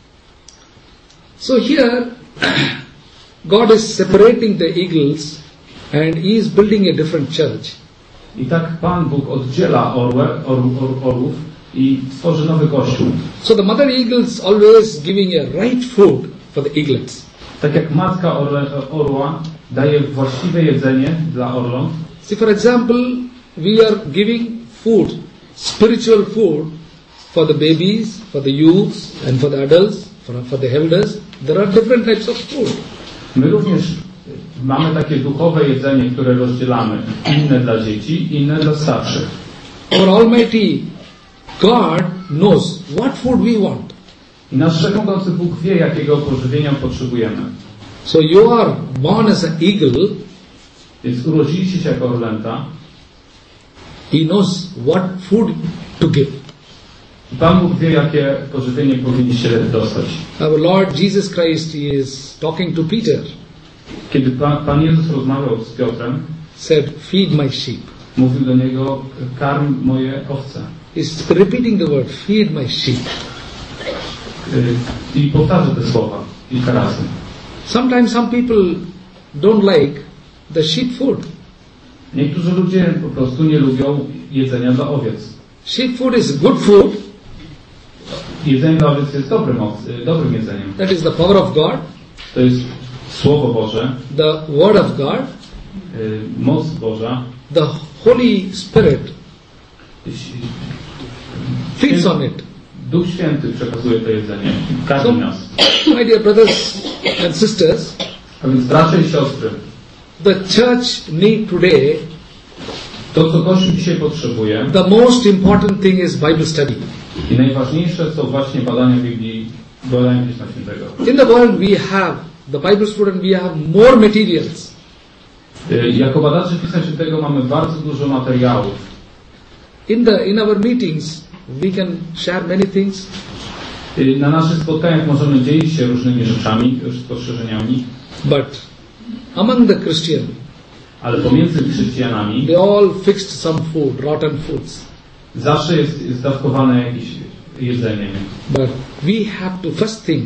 So here, God is separating the eagles and He is building a different church. I tak Pan Bóg oddziela orłów i tworzy nowy kościół. So the mother eagle is always giving a right food for the eaglets. Tak jak matka orła daje właściwe jedzenie dla orląt. See, for example, we are giving food, spiritual food for the babies, for the youths and for the adults, for the elders. There are different types of food. My również mamy takie duchowe jedzenie, które rozdzielamy. Inne dla dzieci, inne dla starszych. Our Almighty God knows what food we want. I nasz Wszechmogący Bóg wie, jakiego pożywienia potrzebujemy. So you are born as an eagle. Więc urodziliście się jako orlęta. He knows what food to give. I Pan Bóg wie, jakie pożywienie powinniście dostać. Our Lord Jesus Christ is talking to Peter. Kiedy Pan Jezus rozmawiał z Piotrem, said, feed my sheep. Mówił do niego, karm moje owce. He's repeating the word, feed my sheep. I powtarza te słowa kilka razy. Sometimes some people don't like the sheep food. Niektórzy ludzie po prostu nie lubią jedzenia dla owiec. Sheep food is good food. Jedzenie dla owiec jest dobrym jedzeniem. That is the power of God. To jest Słowo Boże. The word of God. Moc Boża. The Holy Spirit feeds on it. Duch Święty przekazuje to jedzenie. Każdy nas. My dear brothers and sisters, a więc bracia i siostry, the church need today, to co Kościół dzisiaj potrzebuje, the most important thing is Bible study. I najważniejsze są właśnie badania Biblii, badania Pisma Świętego. In the world we have, the Bible student, we have more materials. Jako badacze Pisma Świętego mamy bardzo dużo materiałów. In our meetings we can share many things. Na naszych spotkaniach możemy dzielić się różnymi rzeczami, spostrzeżeniami. But among the Christian, ale pomiędzy chrześcijanami, they all fixed some food, rotten foods. Zawsze jest dawkowane jakieś jedzeniem. But we have to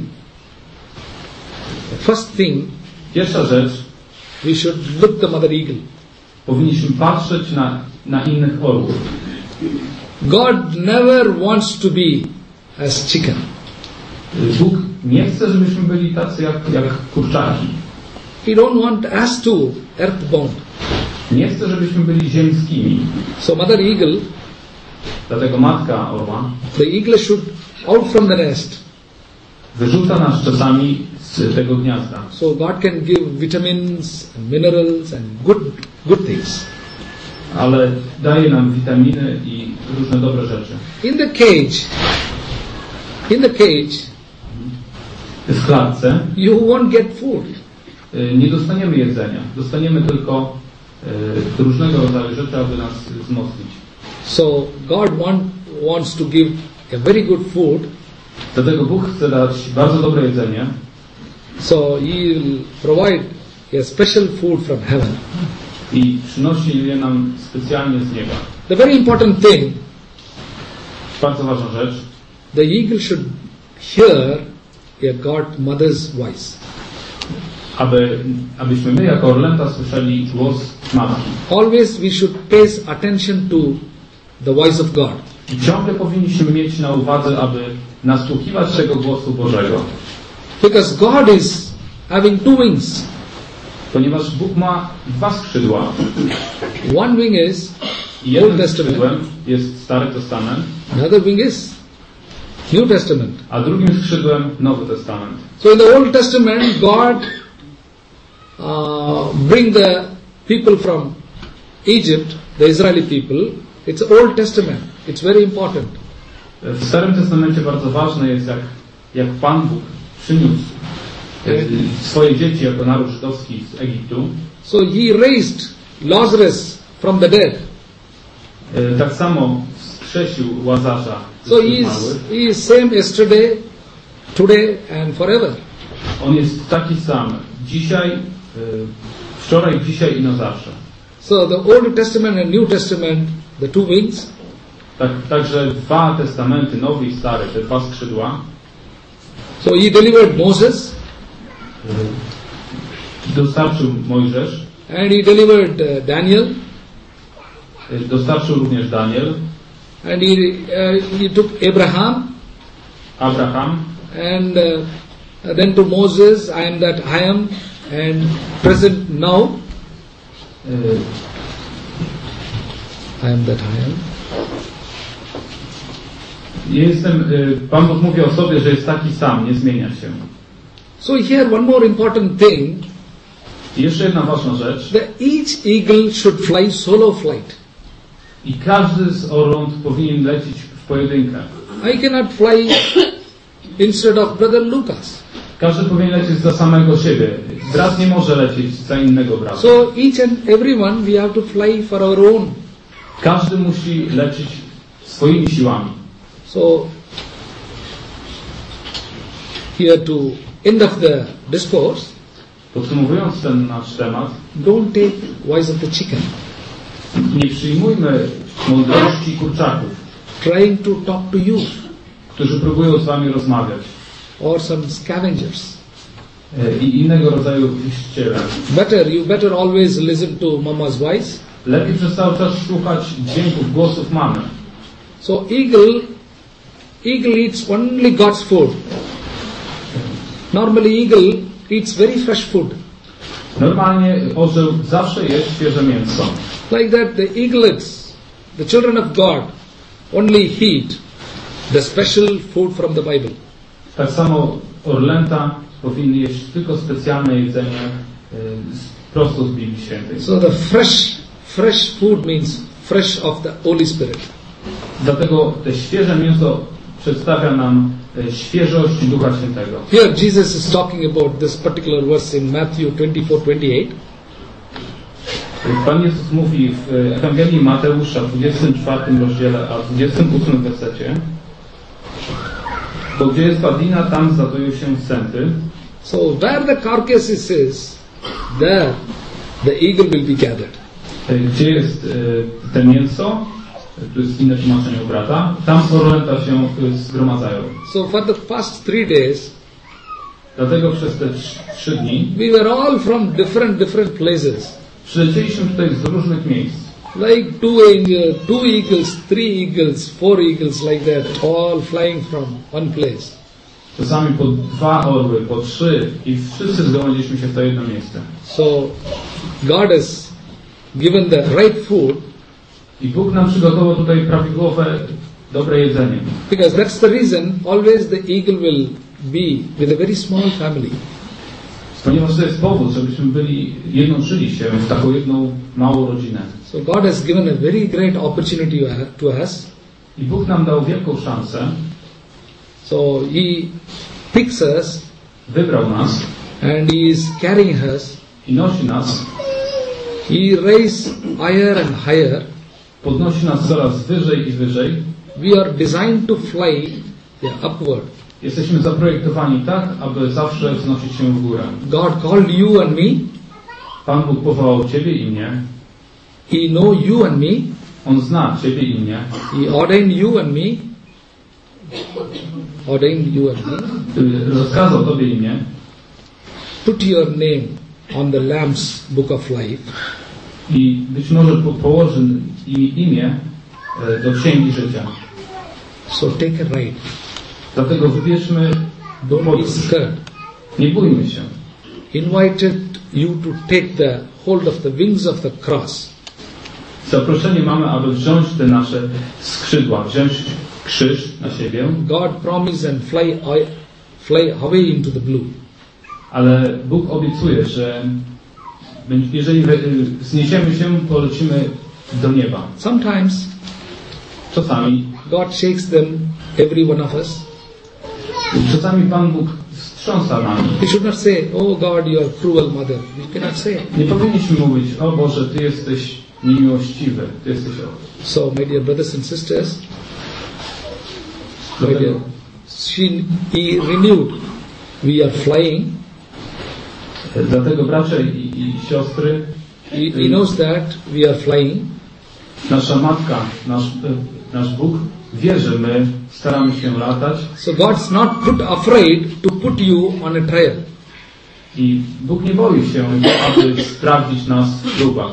first thing, Pierwsza rzecz, we should look the mother eagle. powinniśmy patrzeć na innych orłów. God never wants to be as chicken. Bóg nie chce, żebyśmy byli tacy jak kurczaki. He don't want us to earthbound. Nie chce, żebyśmy byli ziemskimi. So mother eagle, Dlatego matka orła the eagle should out from the nest. wyrzuca nas czasami z tego gniazda. So God can give vitamins and minerals and good things. Ale daje nam witaminy i różne dobre rzeczy. In the cage, W klatce you won't get food. nie dostaniemy jedzenia. Dostaniemy tylko różnego rodzaju rzeczy, aby nas wzmocnić. So God wants to give a very good food. Dlatego Bóg chce dać bardzo dobre jedzenie. So He will provide a special food from heaven. I przynosi je nam specjalnie z nieba. The very important thing, Bardzo ważna rzecz. the eagle should hear a God mother's voice. Abyśmy my jako orlęta słyszeli głos matki. Always we should pay attention to the voice of God. I ciągle powinniśmy mieć na uwadze, aby nasłuchiwać tego głosu Bożego. Because God is having two wings. Ponieważ Bóg ma dwa skrzydła. One wing is I Old jednym Testament. skrzydłem jest Stary Testament, Another wing is New Testament. a drugim skrzydłem Nowy Testament. So in the Old Testament, God bring the people from Egypt, the Israeli people. It's Old Testament. It's very important. W Starym Testamencie bardzo ważne jest, jak Pan Bóg przyniósł swoje dzieci jako naród żydowski z Egiptu. So He raised Lazarus from the dead. Tak samo wskrzesił Łazarza So z he zmarłych. is same yesterday, today and forever. On jest taki sam dzisiaj, wczoraj, dzisiaj i na zawsze. So the Old Testament and New Testament, the two wings, Także dwa testamenty, Nowy i Stary, te dwa skrzydła. so He delivered Moses Dostarczył Mojżesz, and He delivered Daniel, dostarczył również Daniel, and he took Abraham, Abraham, and then to Moses, I am that I am, and present now, I am that I am. Pan Bóg mówi o sobie, że jest taki sam, nie zmienia się. So here one more important thing, I jeszcze jedna ważna rzecz. each eagle should fly solo flight. I każdy z orląt powinien lecieć w pojedynkę. I cannot fly instead of brother Lucas. Każdy powinien lecieć za samego siebie. Brat nie może lecieć za innego brata. So each and everyone we have to fly for our own. Każdy musi lecieć swoimi siłami. So here to end of the discourse, Podsumowując ten nasz temat, don't take voice of the chicken, nie przyjmujmy mądrości kurczaków, trying to talk to you, którzy próbują z wami rozmawiać, or some scavengers. i innego rodzaju wieściciele. You better always listen to mama's voice. Lepiej przez cały czas słuchać dźwięków, głosów mamy. So eagle eats only God's food. Normally eagle eats very fresh food. Normalnie orzeł zawsze je świeże mięso. Like that the eaglets, the children of God, only eat the special food from the Bible. Tak samo orlęta powinny jeść tylko specjalne jedzenie prosto z Biblii Świętej. So the fresh food means fresh of the Holy Spirit. Dlatego te świeże mięso przedstawia nam świeżość Ducha Świętego. Here Jesus is talking about this particular verse in Matthew 24:28. Pan Jezus mówi w Ewangelii Mateusza w 24 rozdziale, a w 28 wersecie: bo gdzie jest padlina, tam zadoją się sępy. So where the carcass is, there the eagle will be gathered. Gdzie jest te mięso, tu jest inne tłumaczenie u brata, tam orlęta się zgromadzają. So for the first 3 days, Dlatego przez te 3 dni we were all from different places. przylecieliśmy tutaj z różnych miejsc. Like two eagles, 3 eagles, 4 eagles, like that, all flying from one place. Czasami po 2 orły, po 3 i wszyscy zgromadziliśmy się w to jedno miejsce. So God has given the right food, I Bóg nam przygotował tutaj prawidłowe, dobre jedzenie. because that's the reason always the eagle will be with a very small family. Ponieważ to jest powód, żebyśmy jednoczyli się w taką jedną małą rodzinę. So God has given a very great opportunity to us. I Bóg nam dał wielką szansę. So He picks us Wybrał nas and He is carrying us. i nosi nas. He raises higher and higher. Podnosi nas coraz wyżej i wyżej. We are designed to fly upward. Jesteśmy zaprojektowani tak, aby zawsze wznosić się w górę. God called you and me. Pan Bóg powołał Ciebie i mnie. He knows you and me. On zna Ciebie i mnie. He ordained you and me. Ordained you and me. Rozkazał Tobie i mnie. Put your name on the Lamb's Book of Life. I być może położy imię do Księgi Życia. So take a ride. Dlatego wybierzmy Don't be podróż. scared. Nie bójmy się. Invited you to take the hold of the wings of the cross. Zaproszenie mamy, aby wziąć te nasze skrzydła, wziąć krzyż na siebie. God promised and fly away into the blue. Ale Bóg obiecuje, że jeżeli wzniesiemy się, polecimy do nieba. Sometimes Czasami God shakes them, every one of us. Czasami Pan Bóg wstrząsa nami. We should not say, "Oh God, you are cruel mother." We cannot say. Nie powinniśmy mówić, o Boże, Ty jesteś niemiłościwy, Ty jesteś... So, my dear brothers and sisters, my dear, He renewed. We are flying. Dlatego bracia i siostry, He knows that we are flying. nasza Matka, nasz Bóg wie, że my staramy się latać. So God's not afraid to put you on a trial. I Bóg nie boi się, aby sprawdzić nas w próbach.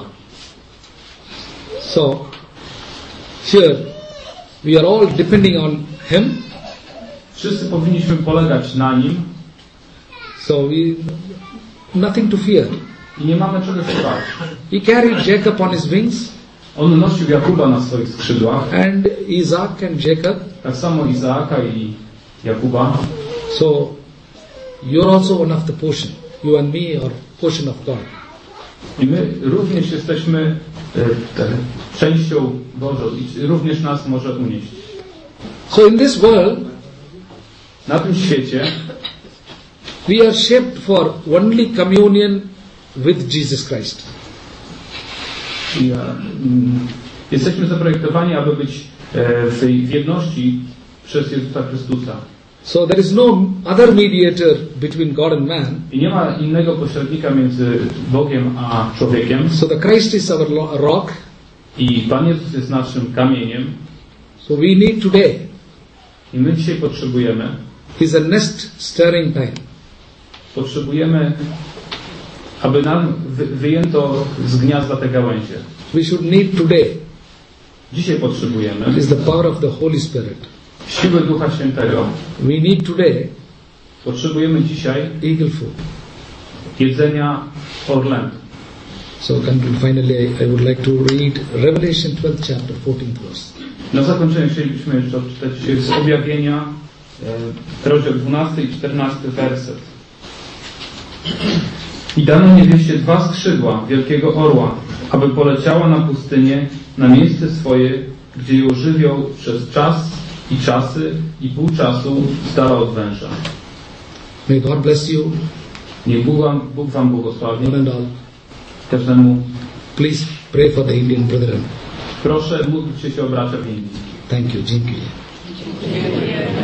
So, here, we are all depending on Him. Wszyscy powinniśmy polegać na Nim. So, nothing to fear. I nie mamy czego się bać. He carried Jacob on His wings. On nosił Jakuba na swoich skrzydłach. And Isaac and Jacob. Tak samo Izaaka i Jakuba. So, you're also one of the portion. You and me are portion of God. I my również jesteśmy częścią Bożą i również nas może unieść. So in this world, na tym świecie we are shaped for only communion with Jesus Christ. Jesteśmy zaprojektowani, aby być w jedności przez Jezusa Chrystusa. So there is no other mediator between God and man. I nie ma innego pośrednika między Bogiem a człowiekiem. So the Christ is our rock. I Pan Jezus jest naszym kamieniem. So we need today. I my dzisiaj potrzebujemy. Is a nest stirring time. Potrzebujemy, aby nam wyjęto z gniazda te gałęzie. We should need today. Dzisiaj potrzebujemy. Is the power of the Holy Spirit. Siły Ducha Świętego. We need today. Potrzebujemy dzisiaj eagle food. Jedzenia orlętu. So finally I would like to read Revelation 12 chapter 14th verse. Na zakończenie chcielibyśmy jeszcze odczytać z Objawienia rozdział 12 i 14 werset. I dano niewieście 2 skrzydła wielkiego orła, aby poleciała na pustynię, na miejsce swoje, gdzie ją żywią przez czas i czasy i pół czasu z dala od węża. May God bless you. Niech Bóg wam błogosławi. One and all. Każdemu. Please pray for the Indian brethren. Proszę, módlcie się o bracia w Indii. Thank you. Dziękuję.